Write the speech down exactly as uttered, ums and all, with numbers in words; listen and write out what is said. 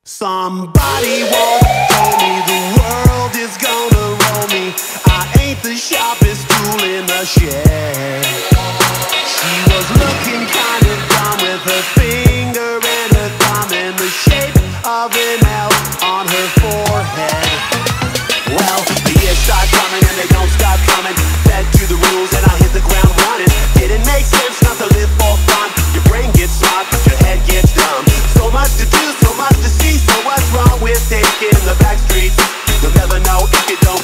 Somebody once told me the world is gonna roll me. I ain't the sharpest tool in the shed. She was looking kind of dumb with her finger and her thumb in the shape of an L on her forehead. Well, the years start coming and they don't stop coming. Fed to the rules and I hit the ground running. Didn't make sense not to live for fun. Your brain gets smart but your head gets dumb. So much to do, so much to see. So what's wrong with taking the back streets? You'll never know if you don't